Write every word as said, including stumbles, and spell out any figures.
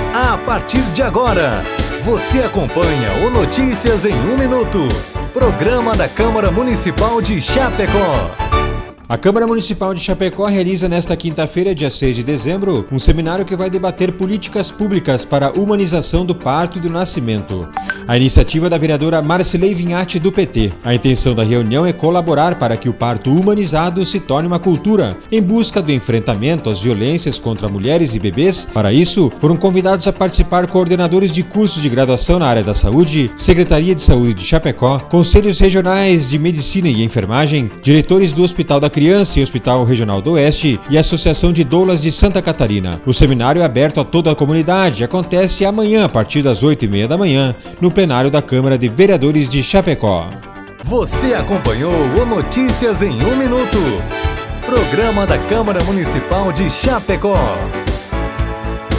A partir de agora, você acompanha o Notícias em um Minuto, programa da Câmara Municipal de Chapecó. A Câmara Municipal de Chapecó realiza nesta quinta-feira, dia seis de dezembro, um seminário que vai debater políticas públicas para a humanização do parto e do nascimento. A iniciativa da vereadora Marcilei Vinhati, do P T. A intenção da reunião é colaborar para que o parto humanizado se torne uma cultura, em busca do enfrentamento às violências contra mulheres e bebês. Para isso, foram convidados a participar coordenadores de cursos de graduação na área da saúde, Secretaria de Saúde de Chapecó, Conselhos Regionais de Medicina e Enfermagem, diretores do Hospital da Criança e Hospital Regional do Oeste e Associação de Doulas de Santa Catarina. O seminário é aberto a toda a comunidade e acontece amanhã a partir das oito e meia da manhã no plenário da Câmara de Vereadores de Chapecó. Você acompanhou o Notícias em um Minuto, programa da Câmara Municipal de Chapecó.